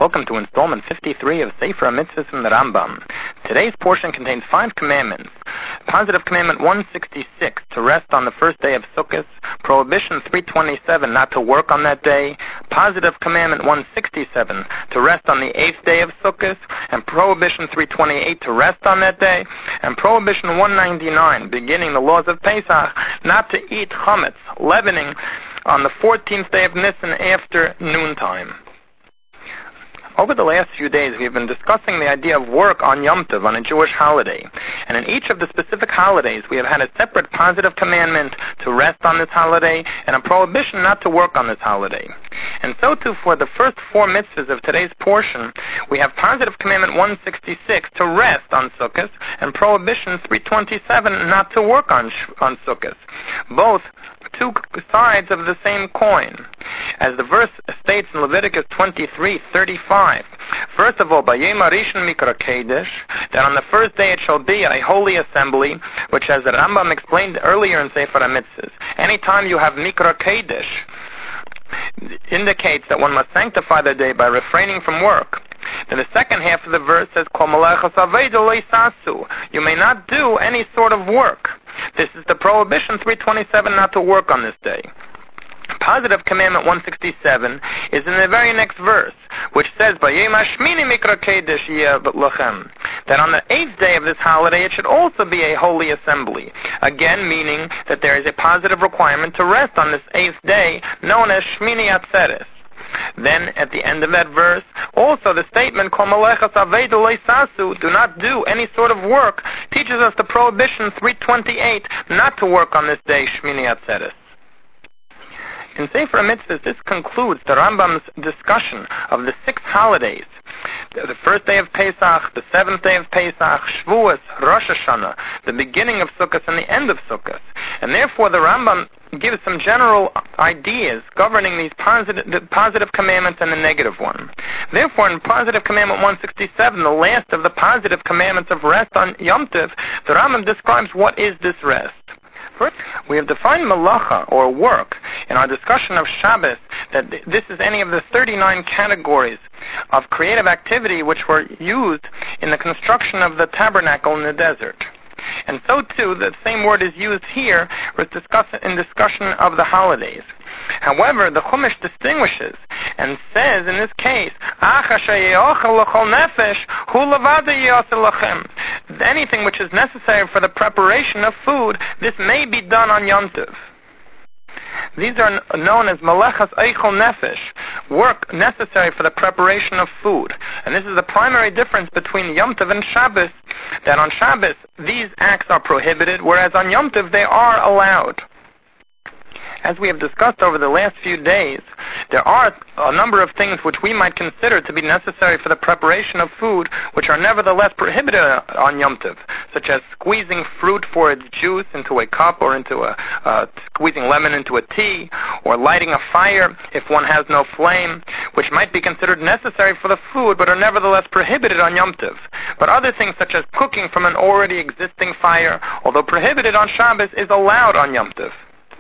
Welcome to installment 53 of Sefer HaMitzvahs from the Rambam. Today's portion contains 5 commandments. Positive commandment 166, to rest on the first day of Sukkot. Prohibition 327, not to work on that day. Positive commandment 167, to rest on the 8th day of Sukkot. And Prohibition 328, to rest on that day. And Prohibition 199, beginning the laws of Pesach, not to eat chametz, leavening, on the 14th day of Nisan after noontime. Over the last few days, we have been discussing the idea of work on Yom Tov, on a Jewish holiday. And in each of the specific holidays, we have had a separate positive commandment to rest on this holiday and a prohibition not to work on this holiday. And so too, for the first 4 mitzvahs of today's portion, we have positive commandment 166 to rest on Sukkot and prohibition 327 not to work on Sukkot. Both two sides of the same coin. As the verse states in Leviticus 23:35, first of all, Bayom Harishon Mikra Kodesh, that on the first day it shall be a holy assembly, which, as the Rambam explained earlier in Sefer HaMitzvahs, anytime you have Mikra Kodesh, indicates that one must sanctify the day by refraining from work. Then the second half of the verse says, Kol malachas aveda lo yisasu. You may not do any sort of work. This is the prohibition 327 not to work on this day. Positive commandment 167 is in the very next verse, which says, Bayom hashmini mikra kodesh yeh lachem, that on the 8th day of this holiday it should also be a holy assembly. Again, meaning that there is a positive requirement to rest on this 8th day, known as Shmini Atzeres. Then, at the end of that verse, also the statement, Kol malachas aveda lo yisasu, do not do any sort of work, teaches us the prohibition 328 not to work on this day, Shmini Atzeres. In Sefer HaMitzvahs, this concludes the Rambam's discussion of the 6 holidays. The first day of Pesach, the 7th day of Pesach, Shavuos, Rosh Hashanah, the beginning of Sukkot, and the end of Sukkot. And therefore the Rambam gives some general ideas governing these positive commandments and the negative one. Therefore, in positive commandment 167, the last of the positive commandments of rest on Yom Tov, the Rambam describes what is this rest. First, we have defined malacha, or work, in our discussion of Shabbos, that this is any of the 39 categories of creative activity which were used in the construction of the tabernacle in the desert. And so too, the same word is used here in discussion of the holidays. However, the Chumash distinguishes and says in this case, anything which is necessary for the preparation of food, this may be done on Yom Tov. These are known as malachas eichel nefesh, work necessary for the preparation of food. And this is the primary difference between Yom Tov and Shabbos, that on Shabbos these acts are prohibited, whereas on Yom Tov they are allowed. As we have discussed over the last few days, there are a number of things which we might consider to be necessary for the preparation of food, which are nevertheless prohibited on Yom Tov, such as squeezing fruit for its juice into a cup, or squeezing lemon into a tea, or lighting a fire if one has no flame, which might be considered necessary for the food, but are nevertheless prohibited on Yom Tov. But other things, such as cooking from an already existing fire, although prohibited on Shabbos, is allowed on Yom Tov.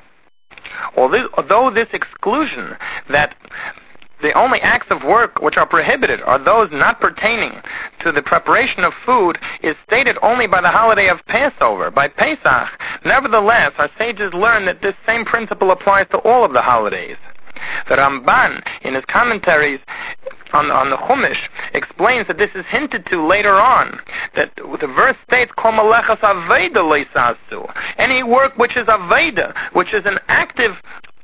Although this exclusion, that the only acts of work which are prohibited are those not pertaining to the preparation of food, is stated only by the holiday of Passover, by Pesach, nevertheless, our sages learn that this same principle applies to all of the holidays. The Ramban, in his commentaries on the Chumash, explains that this is hinted to later on, that the verse states, Kol malachas aveda lo yisasu, any work which is aveda, which is an active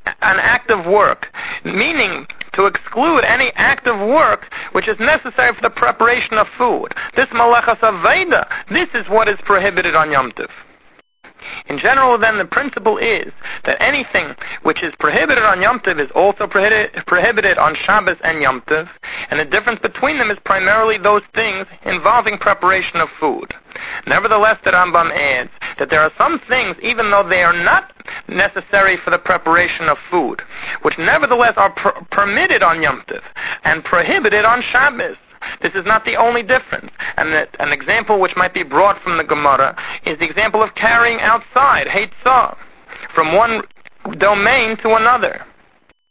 work, meaning to exclude any active work which is necessary for the preparation of food. This malachas aveda, this is what is prohibited on Yom Tov. In general, then, the principle is that anything which is prohibited on Yom Tov is also prohibited on Shabbos and Yom Tov, and the difference between them is primarily those things involving preparation of food. Nevertheless, the Rambam adds that there are some things, even though they are not necessary for the preparation of food, which nevertheless are permitted on Yom Tov and prohibited on Shabbos. This is not the only difference. And an example which might be brought from the Gemara is the example of carrying outside, heitzah, from one domain to another.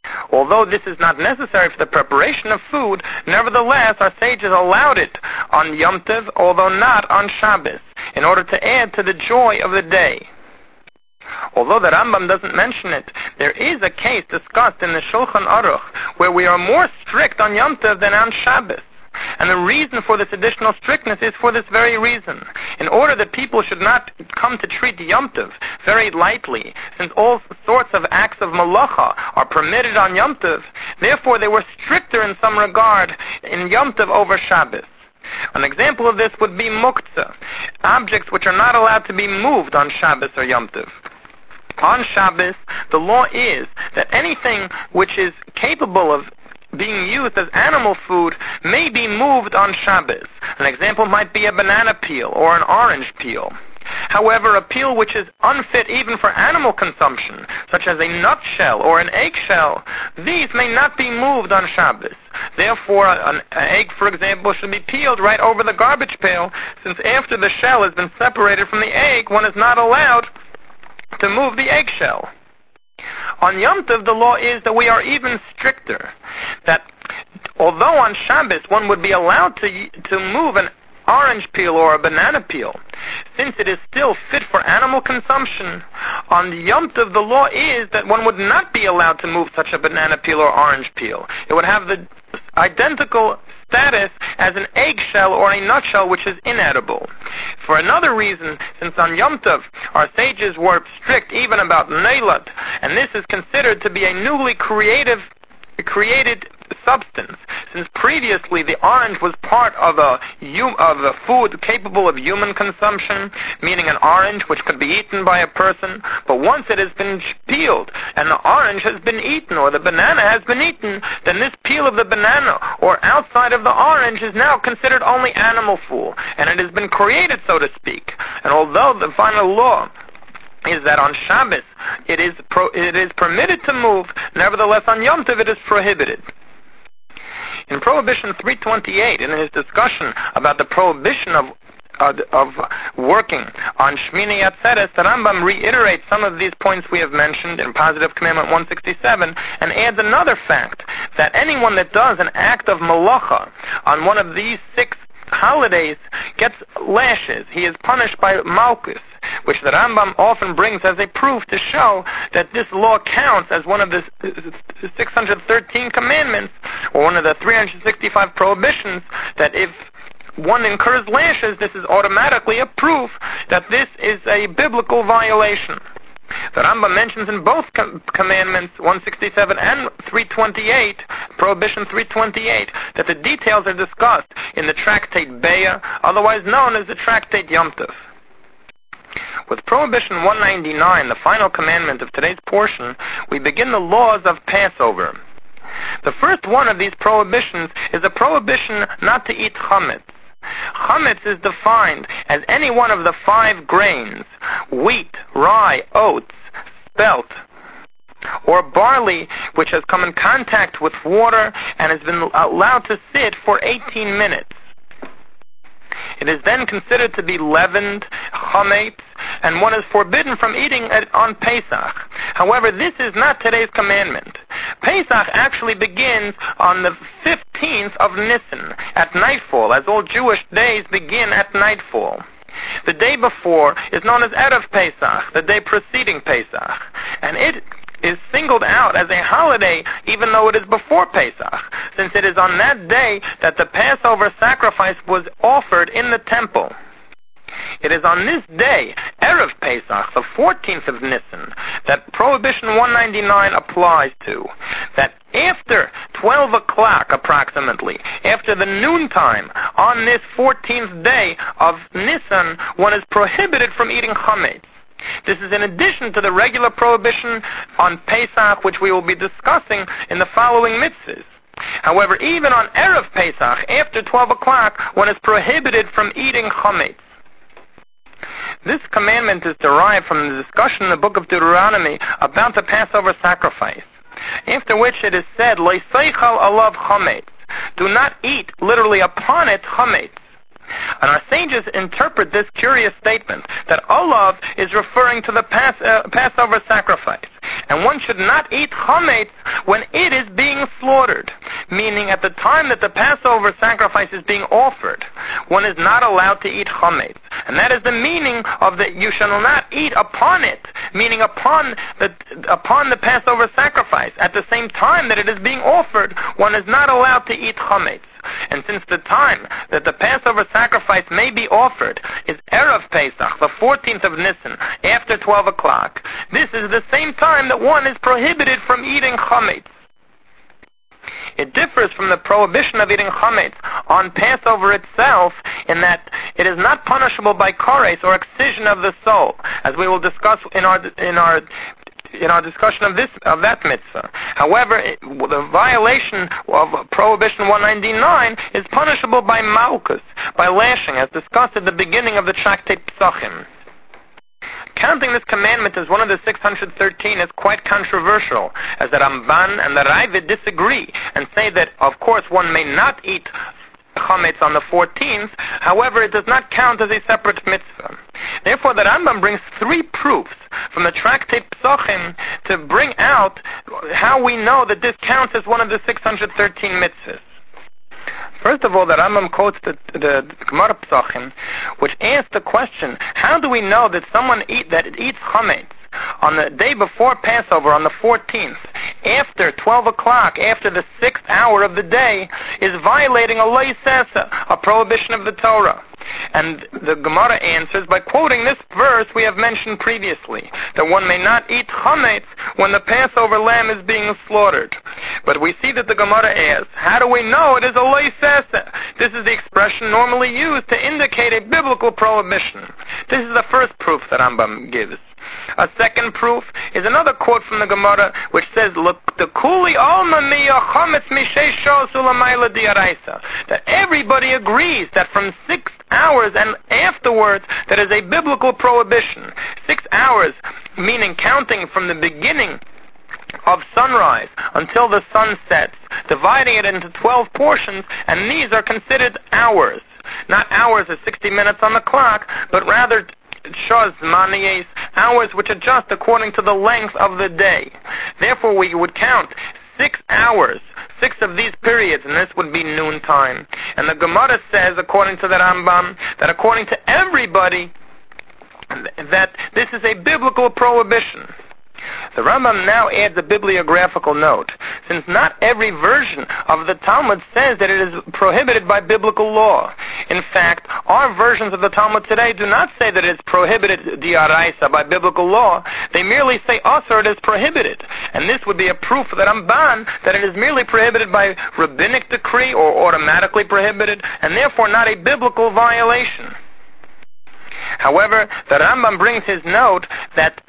Although this is not necessary for the preparation of food, nevertheless our sages allowed it on Yom Tov, although not on Shabbos, in order to add to the joy of the day. Although the Rambam doesn't mention it, there is a case discussed in the Shulchan Aruch where we are more strict on Yom Tov than on Shabbos. And the reason for this additional strictness is for this very reason. In order that people should not come to treat Yom Tov very lightly, since all sorts of acts of malacha are permitted on Yom Tov, therefore they were stricter in some regard in Yom Tov over Shabbos. An example of this would be muktzah, objects which are not allowed to be moved on Shabbos or Yom Tov. On Shabbos, the law is that anything which is capable of being used as animal food may be moved on Shabbos. An example might be a banana peel or an orange peel. However, a peel which is unfit even for animal consumption, such as a nutshell or an eggshell, these may not be moved on Shabbos. Therefore, an egg, for example, should be peeled right over the garbage pail, since after the shell has been separated from the egg, one is not allowed to move the eggshell. On Yom Tov, the law is that we are even stricter. That although on Shabbos one would be allowed to move an orange peel or a banana peel, since it is still fit for animal consumption, on Yom Tov the law is that one would not be allowed to move such a banana peel or orange peel. It would have the identical status as an eggshell or a nutshell which is inedible. For another reason, since on Yom Tov our sages were strict even about neilat, and this is considered to be a newly created substance, since previously the orange was part of a food capable of human consumption, meaning an orange which could be eaten by a person, but once it has been peeled and the orange has been eaten or the banana has been eaten, then this peel of the banana or outside of the orange is now considered only animal food, and it has been created, so to speak. And although the final law is that on Shabbos it is permitted to move, nevertheless on Yom Tov it is prohibited. In Prohibition 328, in his discussion about the prohibition of working on Shmini Atzeres, the Rambam reiterates some of these points we have mentioned in Positive Commandment 167 and adds another fact, that anyone that does an act of malacha on one of these 6 holidays gets lashes. He is punished by Malchus, which the Rambam often brings as a proof to show that this law counts as one of the 613 commandments, or one of the 365 prohibitions, that if one incurs lashes, this is automatically a proof that this is a biblical violation. The Rambam mentions in both commandments, 167 and 328, Prohibition 328, that the details are discussed in the tractate Be'ah, otherwise known as the tractate Yom Tov. With Prohibition 199, the final commandment of today's portion, we begin the laws of Passover. The first one of these prohibitions is a prohibition not to eat chametz. Chametz is defined as any one of the 5 grains, wheat, rye, oats, spelt, or barley, which has come in contact with water and has been allowed to sit for 18 minutes. It is then considered to be leavened, chametz, and one is forbidden from eating it on Pesach. However, this is not today's commandment. Pesach actually begins on the 15th of Nisan, at nightfall, as all Jewish days begin at nightfall. The day before is known as Erev Pesach, the day preceding Pesach, and it is singled out as a holiday even though it is before Pesach, since it is on that day that the Passover sacrifice was offered in the temple. It is on this day, Erev Pesach, the 14th of Nisan, that Prohibition 199 applies to. That after 12 o'clock approximately, after the noontime, on this 14th day of Nisan, one is prohibited from eating chametz. This is in addition to the regular prohibition on Pesach, which we will be discussing in the following mitzvahs. However, even on Erev Pesach, after 12 o'clock, one is prohibited from eating chametz. This commandment is derived from the discussion in the book of Deuteronomy about the Passover sacrifice, after which it is said, Lo seichal alav chametz, do not eat literally upon it chametz. And our sages interpret this curious statement that olav is referring to the Passover sacrifice, and one should not eat chametz when it is being slaughtered, meaning at the time that the Passover sacrifice is being offered, one is not allowed to eat chametz. And that is the meaning of the you shall not eat upon it, meaning upon the Passover sacrifice. At the same time that it is being offered, one is not allowed to eat chametz. And since the time that the Passover sacrifice may be offered is Erev Pesach, the 14th of Nisan, after 12 o'clock, this is the same time that one is prohibited from eating chametz. It differs from the prohibition of eating chametz on Passover itself in that it is not punishable by kares or excision of the soul, as we will discuss in our discussion of that mitzvah. However, the violation of Prohibition 199 is punishable by malchus, by lashing, as discussed at the beginning of the Tractate Psachim. Counting this commandment as one of the 613 is quite controversial, as the Ramban and the Ravid disagree and say that, of course, one may not eat chametz on the 14th, however, it does not count as a separate mitzvah. Therefore, the Rambam brings 3 proofs from the Tractate Psachim to bring out how we know that this counts as one of the 613 mitzvahs. First of all, the Rambam quotes the Gemara Psachim, which asks the question, how do we know that someone eats chametz on the day before Passover, on the 14th, after 12 o'clock, after the 6th hour of the day, is violating a lo sesa, a prohibition of the Torah? And the Gemara answers by quoting this verse we have mentioned previously, that one may not eat chametz when the Passover lamb is being slaughtered. But we see that the Gemara asks, how do we know it is a lo sesa? This is the expression normally used to indicate a biblical prohibition. This is the first proof that Rambam gives. A second proof is another quote from the Gemara, which says, that everybody agrees that from 6 hours and afterwards, that is a biblical prohibition. 6 hours, meaning counting from the beginning of sunrise until the sun sets, dividing it into 12 portions, and these are considered hours. Not hours as 60 minutes on the clock, but rather shos maniyes, hours which adjust according to the length of the day. Therefore, we would count 6 hours, 6 of these periods, and this would be noontime. And the Gemara says, according to the Rambam, that according to everybody, that this is a biblical prohibition. The Rambam now adds a bibliographical note, since not every version of the Talmud says that it is prohibited by biblical law. In fact, our versions of the Talmud today do not say that it is prohibited diaraisa by biblical law. They merely say asur, it is prohibited. And this would be a proof for the Ramban that it is merely prohibited by rabbinic decree or automatically prohibited, and therefore not a biblical violation. However, the Rambam brings his note that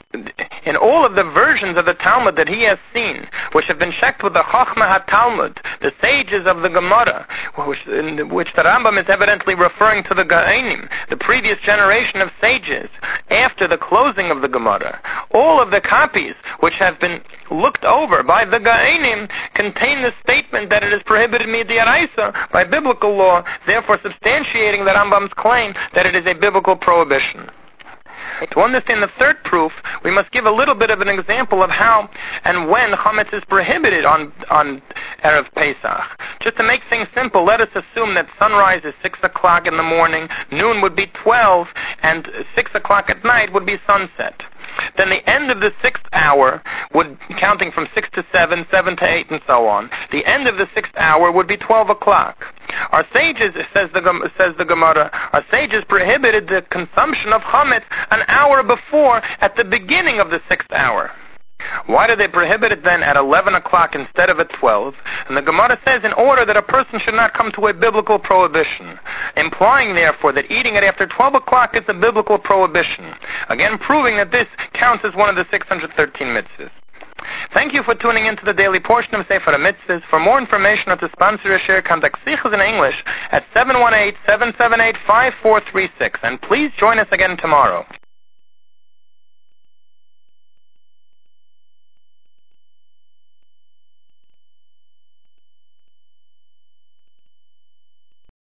in all of the versions of the Talmud that he has seen, which have been checked with the Chochmah HaTalmud, the sages of the Gemara, in which the Rambam is evidently referring to the Gaonim, the previous generation of sages, after the closing of the Gemara, all of the copies which have been looked over by the Gaonim contain the statement that it is prohibited midiaraisa by biblical law, therefore substantiating the Rambam's claim that it is a biblical prohibition. To understand the third proof, we must give a little bit of an example of how and when chametz is prohibited on Erev Pesach. Just to make things simple, let us assume that sunrise is 6 o'clock in the morning, noon would be 12, and 6 o'clock at night would be sunset. Then the end of the 6th hour would, counting from 6 to 7, 7 to 8, and so on, the end of the 6th hour would be 12 o'clock. Our sages, says the Gemara, our sages prohibited the consumption of chametz an hour before, at the beginning of the 6th hour. Why did they prohibit it then at 11 o'clock instead of at 12? And the Gemara says in order that a person should not come to a biblical prohibition, implying therefore that eating it after 12 o'clock is a biblical prohibition. Again, proving that this counts as one of the 613 mitzvahs. Thank you for tuning in to the daily portion of Sefer HaMitzvahs. For more information or to sponsor a share, contact Sichos in English at 718-778-5436. And please join us again tomorrow.